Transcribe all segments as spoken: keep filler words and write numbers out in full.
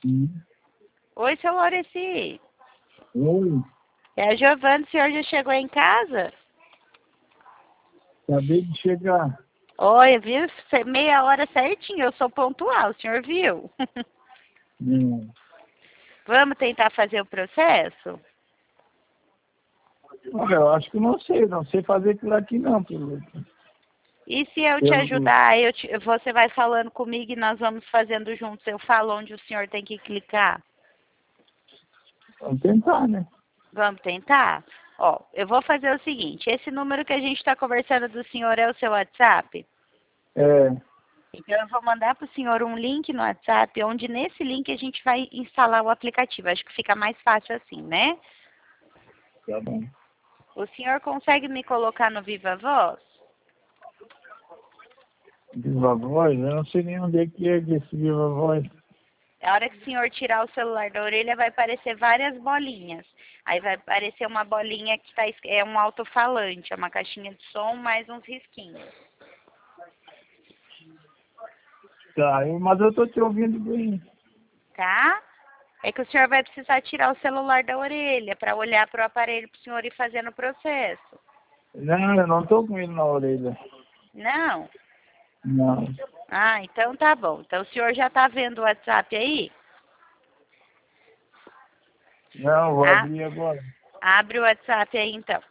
Sim. Oi, seu Laureci. Oi, É a Giovana, o senhor já chegou em casa? acabei de chegar. Oi, viu? Cê- Meia hora certinho, eu sou pontual, o senhor viu? Hum. Vamos tentar fazer o processo? Olha, eu acho que não sei, não sei fazer aquilo aqui não, pelo, E se eu te pelo... ajudar, eu te- você vai falando comigo e nós vamos fazendo juntos, eu falo onde o senhor tem que clicar? Vamos tentar, né? Vamos tentar? Ó, eu vou fazer o seguinte, esse número que a gente está conversando do senhor é o seu WhatsApp? É, Então, eu vou mandar para o senhor um link no WhatsApp, onde nesse link a gente vai instalar o aplicativo. Acho que fica mais fácil assim, né? tá bom. O senhor consegue me colocar no Viva Voz? Viva Voz, eu não sei nem onde é que é que esse Viva Voz. A hora que o senhor tirar o celular da orelha, vai aparecer várias bolinhas. Aí vai aparecer uma bolinha que tá, es- é um alto-falante, é uma caixinha de som mais uns risquinhos. Tá, eu- mas eu tô te ouvindo bem. Tá? É que o senhor vai precisar tirar o celular da orelha para olhar para o aparelho para o senhor ir fazendo o processo. Não, eu não tô com ele na orelha. Não? Não. Ah, então tá bom. Então o senhor já tá vendo o WhatsApp aí? Não, vou Ah, abrir agora. abre o WhatsApp aí então.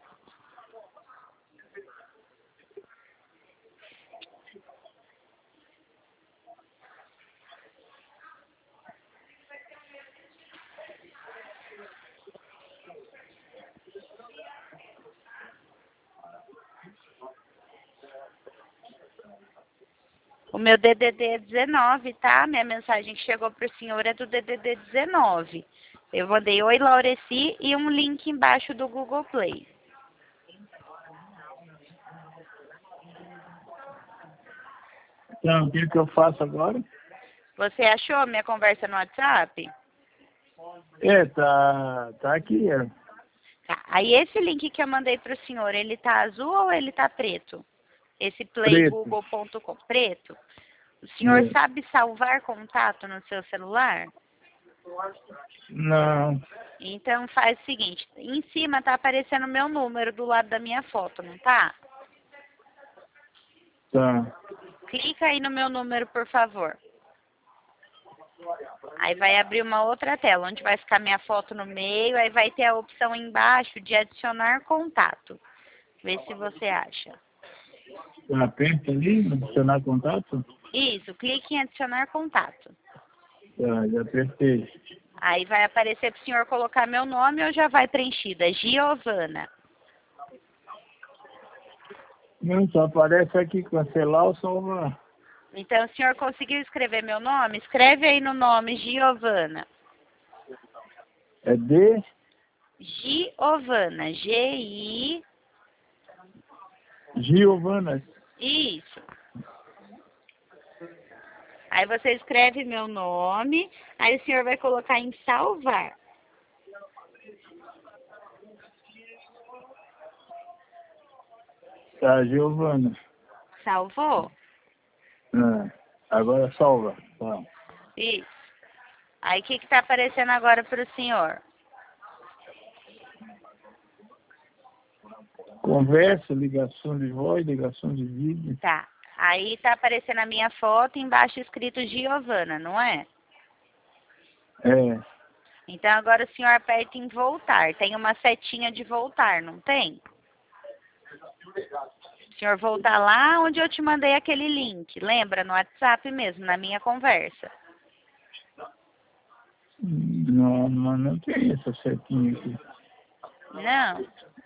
O meu D D D é dezenove, tá? Minha mensagem que chegou pro senhor é do D D D dezenove. Eu mandei oi, Laureci, e um link embaixo do Google Play. Então, o que que eu faço agora? Você achou minha conversa no WhatsApp? É, tá, tá aqui, é. Tá. Aí esse link que eu mandei pro senhor, ele tá azul ou ele tá preto? Esse Preto. playgoogle ponto com, preto? O senhor É. sabe salvar contato no seu celular? Não, Então faz o seguinte, em cima tá aparecendo o meu número do lado da minha foto, não tá? tá. Clica aí no meu número, por favor. Aí vai abrir uma outra tela, onde vai ficar minha foto no meio, aí vai ter a opção embaixo de adicionar contato. Vê se você acha. Tá, aperta ali, adicionar contato? Isso, clique em adicionar contato. Tá, já apertei. Aí vai aparecer para o senhor colocar meu nome ou já vai preenchida? Giovana. Não, só aparece aqui cancelar ou salvar. Então, o senhor conseguiu escrever meu nome? Escreve aí no nome Giovana. É D? Giovana. G I. Giovana. Isso. Aí você escreve meu nome, aí o senhor vai colocar em salvar. Tá, Giovana. Salvou? Ah, agora salva. Tá. Isso. Aí o que está aparecendo agora para o senhor? Conversa, ligação de voz, ligação de vídeo. Tá. Aí está aparecendo a minha foto, embaixo escrito Giovana, não é? É, Então agora o senhor aperta em voltar. Tem uma setinha de voltar, não tem? O senhor voltar lá onde eu te mandei aquele link. Lembra? No WhatsApp mesmo, na minha conversa. não, não, não tem essa setinha aqui. Não.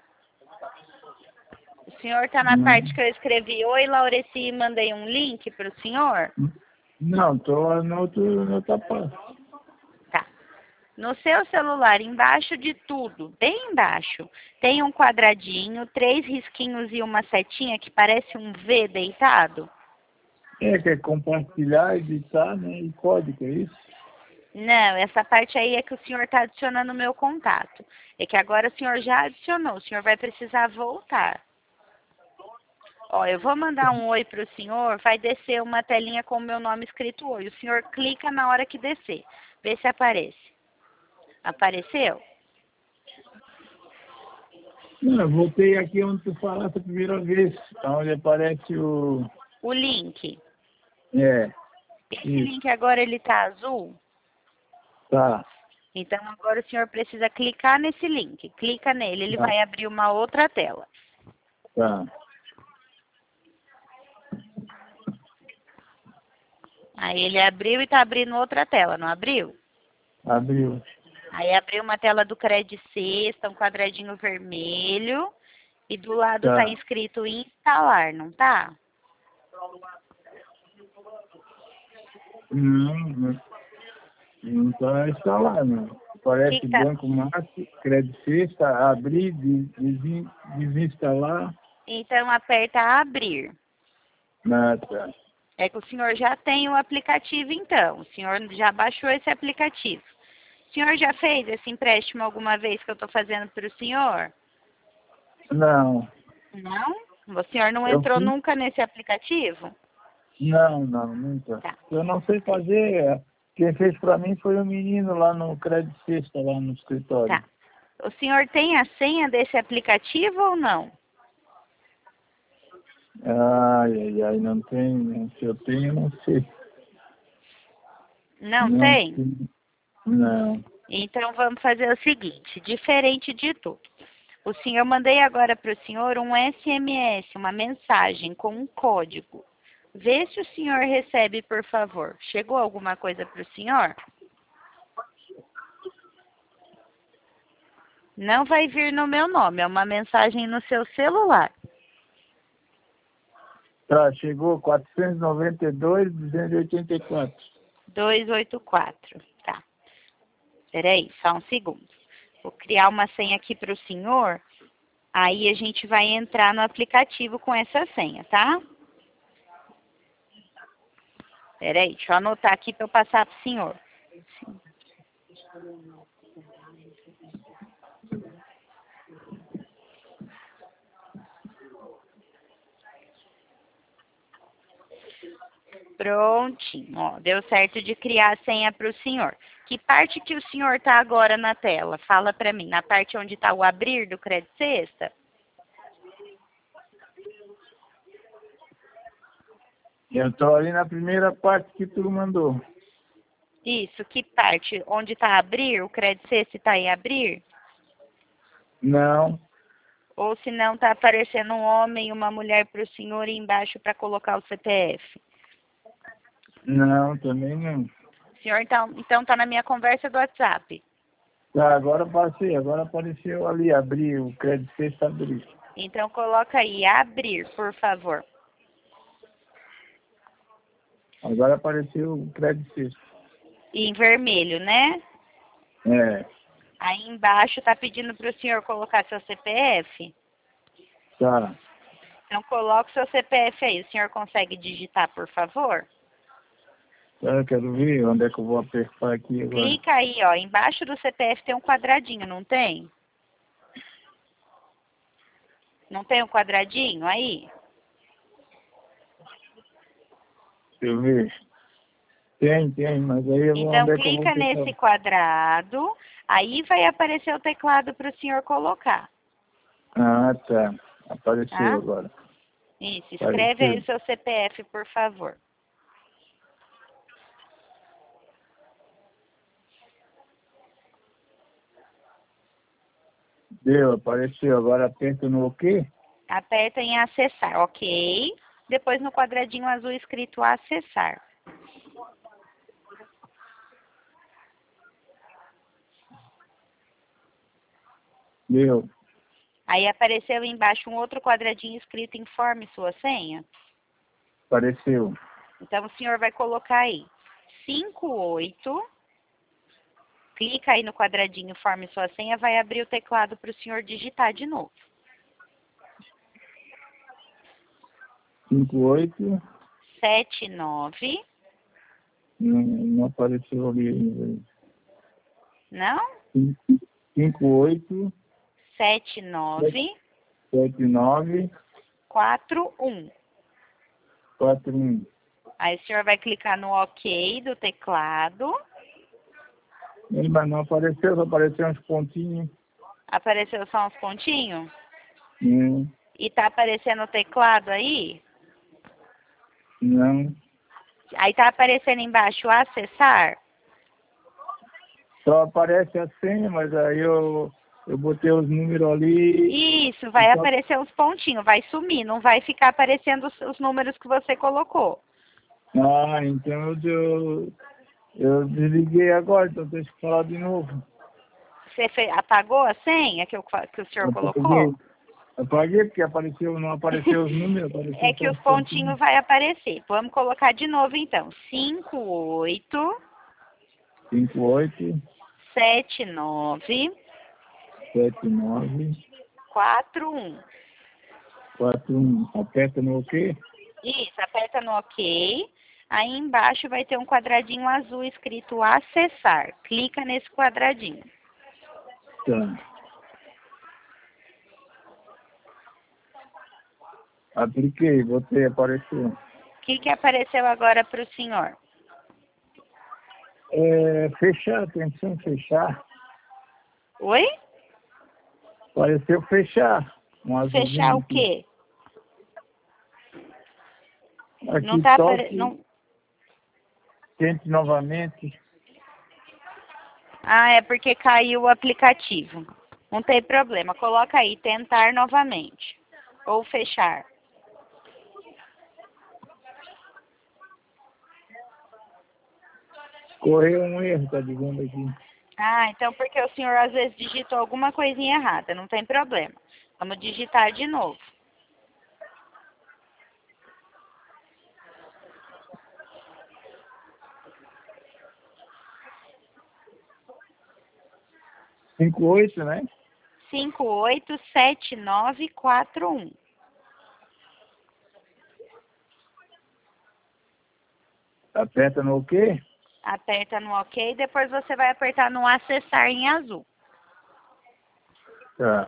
O senhor está na Não, parte que eu escrevi oi, Laureci, e mandei um link para o senhor? não, tô no outro, na outra parte. Tá. No seu celular, embaixo de tudo, bem embaixo, tem um quadradinho, três risquinhos e uma setinha que parece um V deitado? É, que é compartilhar, editar, né? E código, é isso? Não, essa parte aí é que o senhor está adicionando o meu contato. É que agora o senhor já adicionou, o senhor vai precisar voltar. Ó, eu vou mandar um oi para o senhor, vai descer uma telinha com o meu nome escrito oi. O senhor clica na hora que descer. Vê se aparece. Apareceu? Não, eu voltei aqui onde tu falaste a primeira vez, onde aparece o... O link. É, Esse isso, link agora ele tá azul. tá, Então agora o senhor precisa clicar nesse link. Clica nele, ele tá, vai abrir uma outra tela. tá. Aí ele abriu e tá abrindo outra tela, não abriu? Abriu. Aí abriu uma tela do Cred Sexta, um quadradinho vermelho. E do lado tá Tá. escrito instalar, não tá? Não, não, não tá instalando. Que Parece que tá... Banco Márcio, Crédito Sexta, abrir, des- desin- desinstalar. Então aperta abrir. Nada. É que o senhor já tem o aplicativo então. O senhor já baixou esse aplicativo. O senhor já fez esse empréstimo alguma vez que eu estou fazendo para o senhor? Não, Não? O senhor não eu entrou fiz. nunca nesse aplicativo? Não, não, nunca. Tá. Eu não sei fazer. Quem fez pra mim foi um menino lá no Crédito Sexta, lá no escritório. Tá. O senhor tem a senha desse aplicativo ou não? Ai, ai, ai, não tem. Né? Se eu tenho, não sei. Não Não tem? sei. Não. Então vamos fazer o seguinte, diferente de tudo. O senhor, eu mandei agora para o senhor um S M S, uma mensagem com um código. Vê se o senhor recebe, por favor. Chegou alguma coisa para o senhor? Não vai vir no meu nome, é uma mensagem no seu celular. Tá, chegou quatrocentos e noventa e dois, duzentos e oitenta e quatro. duzentos e oitenta e quatro. Tá. Peraí, só um segundo. Vou criar uma senha aqui para o senhor. Aí a gente vai entrar no aplicativo com essa senha, tá? Peraí, deixa eu anotar aqui para eu passar para o senhor. Prontinho, ó, deu certo de criar a senha para o senhor. Que parte que o senhor está agora na tela? Fala para mim, na parte onde está o abrir do Cred Sexta? Eu tô ali na primeira parte que tu mandou. Isso, que parte? Onde está abrir, o Cred Sexta está em abrir? Não, Ou se não está aparecendo um homem e uma mulher para o senhor e embaixo para colocar o C P F? não, também não. O senhor então, então tá na minha conversa do WhatsApp. Tá, agora passei, agora apareceu ali, abrir, o Crédito Sexta abrir. Então coloca aí, abrir, por favor. Agora apareceu o Crédito Sexta. E em vermelho, né? É, Aí embaixo tá pedindo para o senhor colocar seu C P F. tá. Então coloca o seu C P F aí. O senhor consegue digitar, por favor? Tá, eu quero ver onde é que eu vou apertar aqui agora. Clica aí, ó. Embaixo do C P F tem um quadradinho, não tem? Não tem um quadradinho aí? Deixa eu ver. Tem, tem, mas aí eu vou, Então onde é que eu vou clica nesse apertar? quadrado. Aí vai aparecer o teclado para o senhor colocar. Ah, tá. Apareceu Tá? agora. Isso. Escreve aí Apareceu. o seu C P F, por favor. Deu, apareceu. Agora aperta no OK. Aperta em acessar, ok? Depois no quadradinho azul escrito acessar. Deu. Aí apareceu embaixo um outro quadradinho escrito informe sua senha. Apareceu. Então o senhor vai colocar aí cinco oito. Clica aí no quadradinho informe sua senha, vai abrir o teclado para o senhor digitar de novo. cinco oito. sete nove. Não, não apareceu ali ainda. Não? cinco oito. sete nove sete nove. quatro um. quatro um. Aí o senhor vai clicar no OK do teclado. Ele, mas não apareceu, só apareceu uns pontinhos. Apareceu só uns pontinhos? Hum, E tá aparecendo o teclado aí? não. Aí tá aparecendo embaixo acessar? Só aparece a senha, mas aí eu, eu botei os números ali. Isso, vai Só- aparecer os pontinhos, vai sumir, não vai ficar aparecendo os, os números que você colocou. Ah, então eu, eu desliguei agora, então tem que falar de novo. Você fe- apagou a senha que, eu, que o senhor Apaguei. colocou? Apaguei porque apareceu, não apareceu os números, apareceu É só que os os pontinhos vai aparecer. Vamos colocar de novo então. cinco oito cinco, oito, sete nove sete, nove, quatro um. quatro, um. Aperta no OK. Isso, aperta no OK. Aí embaixo vai ter um quadradinho azul escrito acessar. Clica nesse quadradinho. Tá. Apliquei, botei, apareceu. O que, que apareceu agora para o senhor? É, fechar, atenção, fechar. Oi? Apareceu fechar. Um azulzinho Fechar o aqui. quê? Aqui Não tá toque, apare... não... tente novamente. Ah, é porque caiu o aplicativo. Não tem problema. Coloca aí, tentar novamente. Ou fechar. Correu um erro, tá dizendo aqui. Ah, então porque o senhor às vezes digitou alguma coisinha errada. Não tem problema. Vamos digitar de novo. cinco, oito, né? cinco oito sete nove quatro um. Aperta no OK. Aperta no OK, depois você vai apertar no acessar em azul. Tá.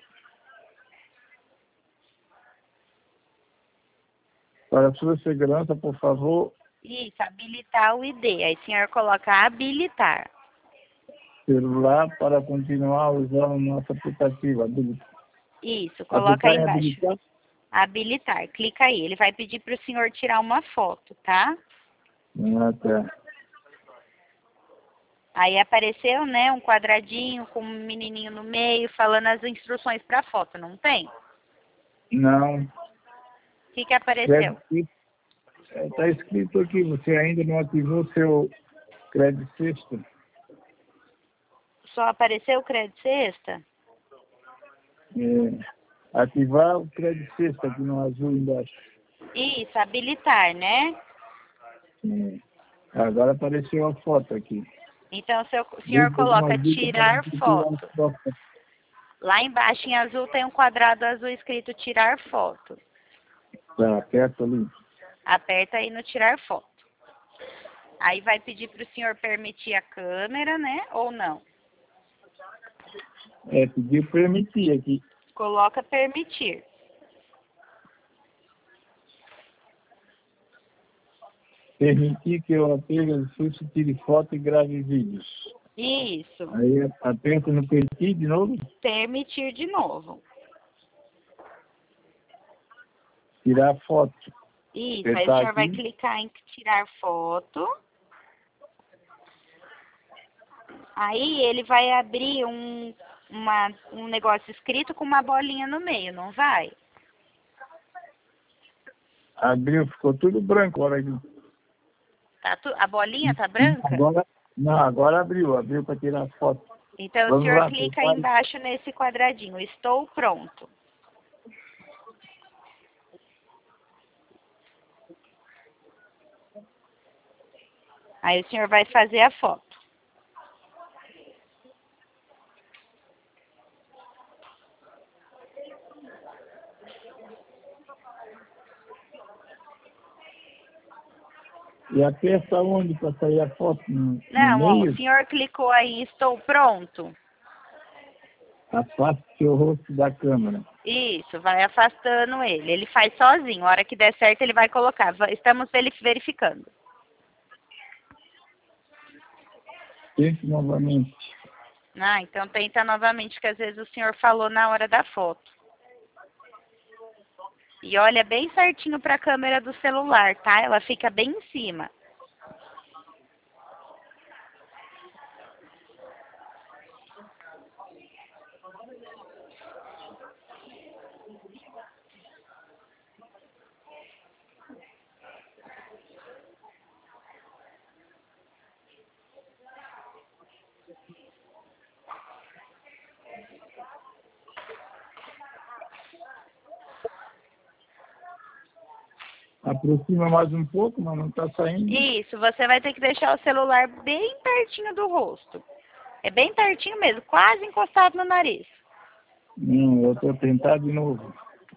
Para sua segurança, por favor, Isso, habilitar o I D. Aí o senhor coloca habilitar. celular para continuar usando o nosso aplicativo. Habilitar. Isso, coloca Apertar aí em embaixo. habilitar. Habilitar, clica aí. Ele vai pedir para o senhor tirar uma foto, tá? Ah, tá. Aí apareceu, né, um quadradinho com um menininho no meio falando as instruções para foto, não tem? Não. O que que apareceu? Está escrito aqui, você ainda não ativou seu crédito sexta. Só apareceu o crédito sexta? É, ativar o crédito sexta aqui no azul embaixo. Isso, habilitar, né? É, agora apareceu a foto aqui. Então, seu, o senhor Deixa coloca uma dica para tirar você tirar foto. a foto. Lá embaixo em azul tem um quadrado azul escrito tirar foto. Tá, aperta ali. Aperta aí no tirar foto. Aí vai pedir para o senhor permitir a câmera, né? Ou não? É, pediu permitir aqui. Coloca permitir. Permitir que eu apenas tire foto e grave vídeos. Isso. Aí aperta no permitir de novo. Permitir de novo. Tirar foto. Isso. Aí o Apertar senhor vai aqui. clicar em tirar foto. Aí ele vai abrir um, uma, um negócio escrito com uma bolinha no meio, não vai? Abriu, ficou tudo branco. Olha aqui. Tá tu, a bolinha tá branca? Agora, não, agora abriu. Abriu para tirar foto. Então o Vamos senhor lá, clica prepare. embaixo nesse quadradinho. Estou pronto. Aí o senhor vai fazer a foto. E aperta onde para sair a foto? No, no Não, ó, meio? o senhor clicou aí, estou pronto. Afaste seu rosto da câmera. Isso, vai afastando ele. Ele faz sozinho. A hora que der certo, ele vai colocar. Va- Estamos veri- verificando. Tente novamente. Ah, então tenta novamente, que às vezes o senhor falou na hora da foto. E olha bem certinho para a câmera do celular, tá? Ela fica bem em cima. Aproxima mais um pouco, mas não está saindo. Isso, você vai ter que deixar o celular bem pertinho do rosto. É bem pertinho mesmo, quase encostado no nariz. Não, eu estou tentando de novo.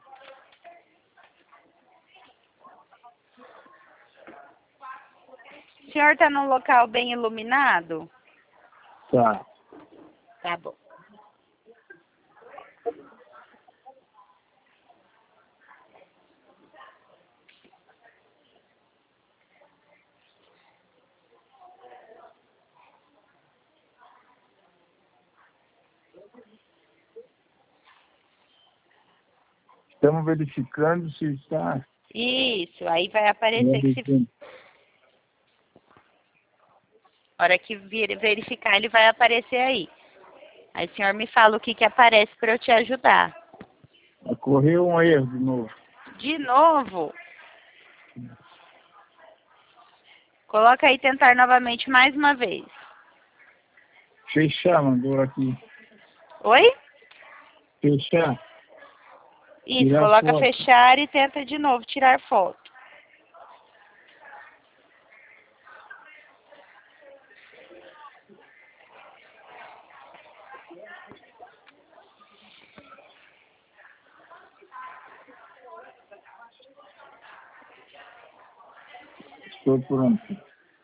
O senhor está num local bem iluminado? Tá. Tá bom. Estamos verificando se está... Isso, aí vai aparecer que se... A hora que vir verificar, ele vai aparecer aí. Aí o senhor me fala o que que aparece para eu te ajudar. Ocorreu um erro de novo. De novo? Coloca aí tentar novamente mais uma vez. Fechar, mandou aqui. Oi? Fechar. Isso, Tirar coloca foto. fechar e tenta de novo tirar foto. Estou pronto.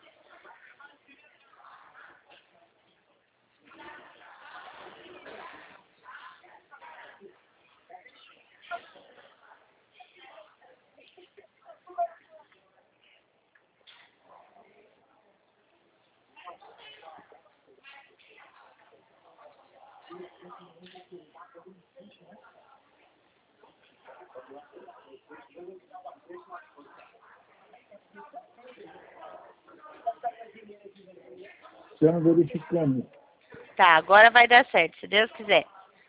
Estamos verificando. Tá, agora vai dar certo, se Deus quiser.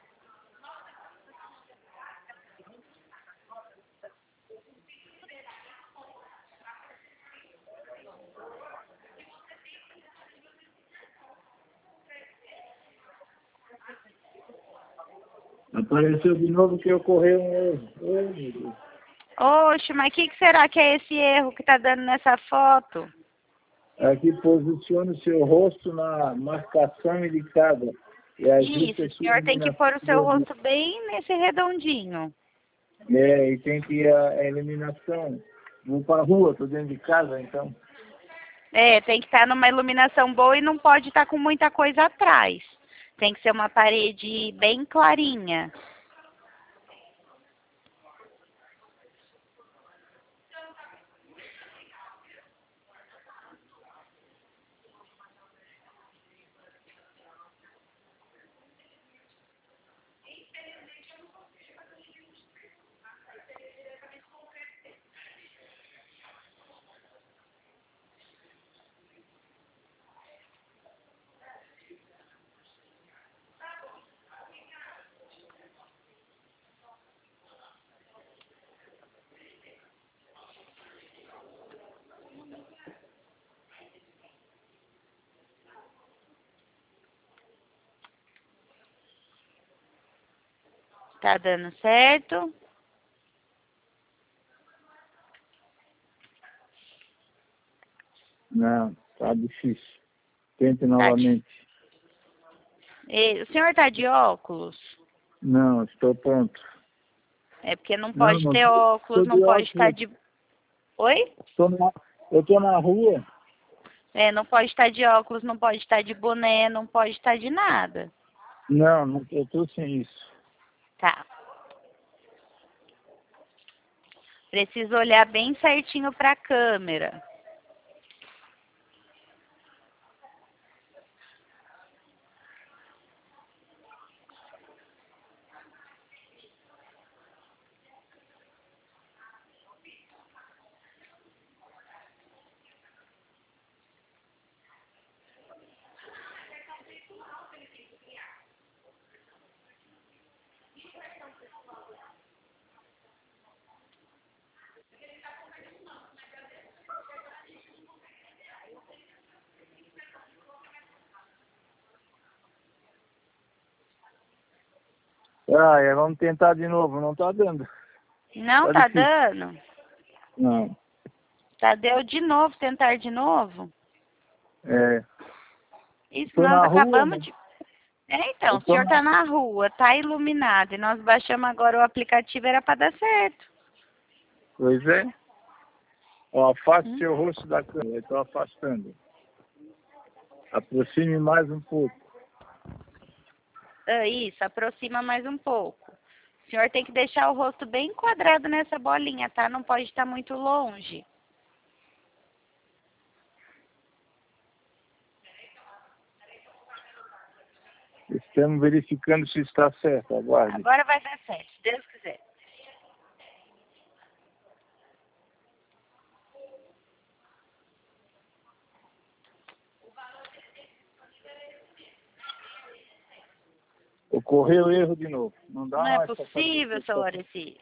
Apareceu de novo que ocorreu um erro. Oh, meu Deus. Oxe, mas o que, que será que é esse erro que tá dando nessa foto? Aqui posicione o seu rosto na marcação indicada. E ajuste Isso, a o sua senhor tem que pôr o seu iluminação. rosto bem nesse redondinho. É, e tem que ir a, a iluminação. Vou para a rua, estou dentro de casa, então. É, tem que estar numa iluminação boa e não pode estar com muita coisa atrás. Tem que ser uma parede bem clarinha. Tá dando certo? Não, tá difícil. Tente Tá. novamente. E, o senhor tá de óculos? Não, estou pronto. É porque não Não, pode não ter estou óculos, não de pode óculos. estar de... Oi? Tô na, eu estou na rua. É, não pode estar de óculos, não pode estar de boné, não pode estar de nada. Não, não eu estou sem isso. Tá. Preciso olhar bem certinho para a câmera. Ah, é, vamos tentar de novo, não tá dando. Não Tá tá difícil. dando? Não. Tadeu, de novo, tentar de novo? É. Isso, Tô nós na rua, acabamos mas de... É, então, eu o tô senhor na... tá na rua, tá iluminado, e nós baixamos agora o aplicativo, era para dar certo. Pois é. Ó, afaste Hum? seu rosto da câmera, eu tô afastando. Aproxime mais um pouco. Ah, isso, aproxima mais um pouco. O senhor tem que deixar o rosto bem enquadrado nessa bolinha, tá? Não pode estar muito longe. Estamos verificando se está certo, aguarde. Agora vai dar certo, se Deus quiser. Ocorreu erro de novo. Não dá Não é mais para fazer possível, seu isso. Laureci.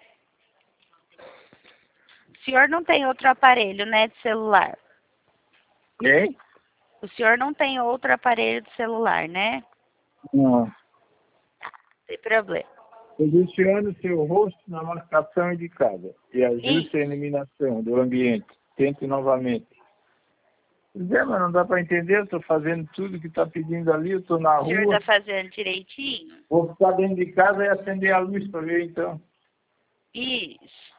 O senhor não tem outro aparelho, né, de celular? Quem? O senhor não tem outro aparelho de celular, né? Não. Sem problema. Posicione seu rosto na marcação indicada e ajuste a Isso. iluminação do ambiente. Tente novamente. Pois é, mas não dá para entender. Eu estou fazendo tudo que está pedindo ali. Eu estou na O senhor rua. está fazendo direitinho? Vou ficar dentro de casa e acender a luz para ver então. Isso.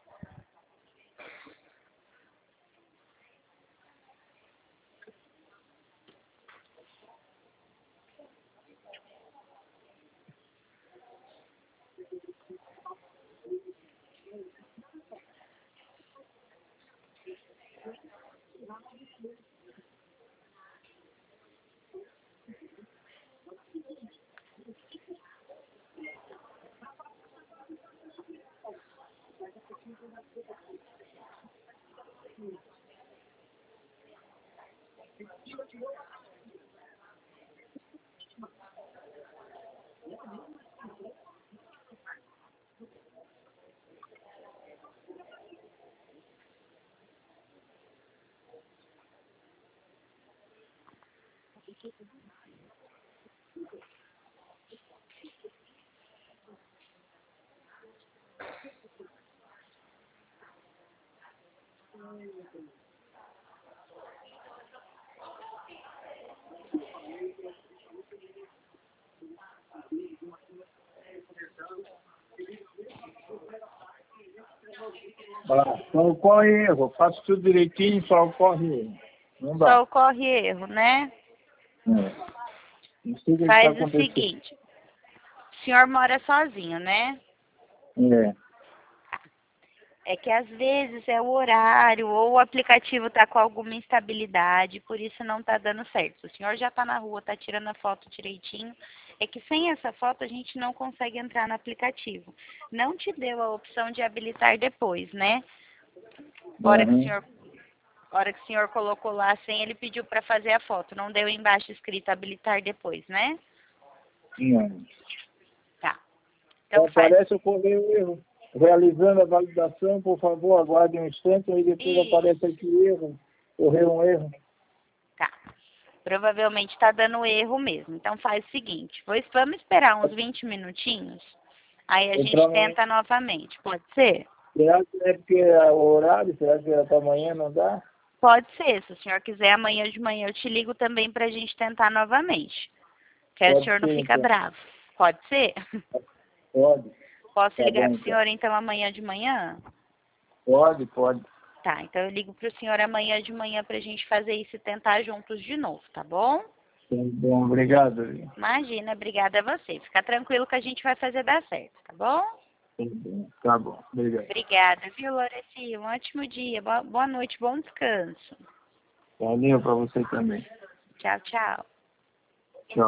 Ah, só ocorre erro. Eu faço tudo direitinho, só ocorre erro. Não dá. Só ocorre erro, né? É. Não sei o que está Faz o acontecendo. seguinte. O senhor mora sozinho, né? É. É que às vezes é o horário ou o aplicativo está com alguma instabilidade, por isso não está dando certo. O senhor já está na rua, está tirando a foto direitinho. É que sem essa foto a gente não consegue entrar no aplicativo. Não te deu a opção de habilitar depois, né? Hora que o Uhum. senhor, hora que o senhor colocou lá sem, ele pediu para fazer a foto. Não deu embaixo escrito habilitar depois, né? Não. Tá. Então Só faz aparece ocorrer o erro. Realizando a validação, por favor, aguarde um instante e depois isso. aparece aqui o erro. Ocorreu um erro. Tá. Provavelmente está dando erro mesmo. Então faz o seguinte, vou- vamos esperar uns vinte minutinhos, aí a gente Entrar no... tenta novamente. Pode ser? Será que é porque é o horário? Será que é para amanhã não dá? Pode ser. Se o senhor quiser, amanhã de manhã eu te ligo também para a gente tentar novamente. Que aí o Pode senhor não ser, fica então. bravo. Pode ser? Pode. Posso Tá ligar bom, para o então. senhor então amanhã de manhã? Pode, pode. Tá, então eu ligo para o senhor amanhã de manhã para a gente fazer isso e tentar juntos de novo, tá bom? Tá bom, obrigado. Imagina, obrigada a você. Fica tranquilo que a gente vai fazer dar certo, tá bom? Tá bom, tá bom. Obrigado. Obrigada, viu, Loreci? Um ótimo dia, boa, boa noite, bom descanso. Valeu para você também. Tchau, tchau.